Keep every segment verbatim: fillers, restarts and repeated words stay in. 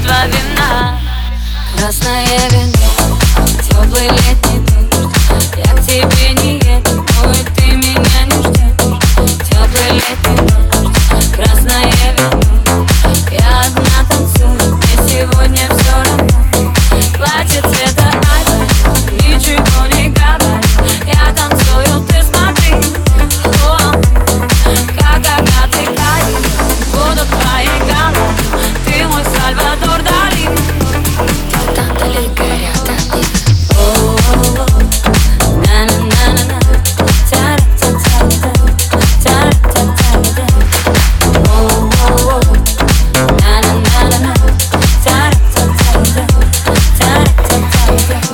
чувство вина. Красное вино, теплый летний дождь. Я к тебе не еду, но и ты меня не ждешь. Теплый летний дождь, красное вино. Я одна танцую, мне сегодня все равно. Платье цвета айвори, ничего не говори. Я танцую, ты смотри. О, как агаты кайф, буду твоей головой. Ты мой Сальвадор Дали. Там далеко рядом. О, на-на-на-на-на. Та-ра-та-та-та, та-ра-та-та-та. О, на-на-на-на-на. Та-ра-та-та-та, та-ра-та-та-та.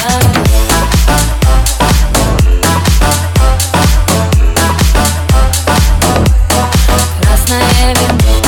Красное вино.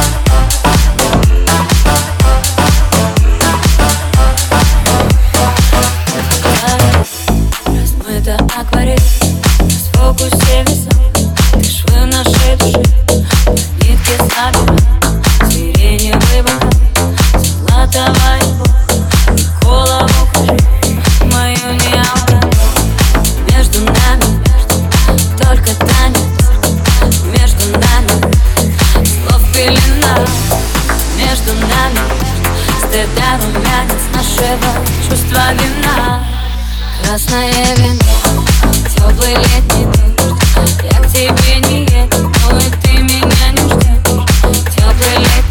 Размыта акварель, в фокусе весов. Ты швы нашей души, нитки собирай. Сиреневый бокал, золотовая любовь. Голову кружи, мою не обрати. Между нами только танец. Между нами слов пелена. Между нами стыда румянец нашего чувства вина. Красное вино, теплый летний дождь. Я к тебе не еду, но и ты меня не ждешь. Теплый летний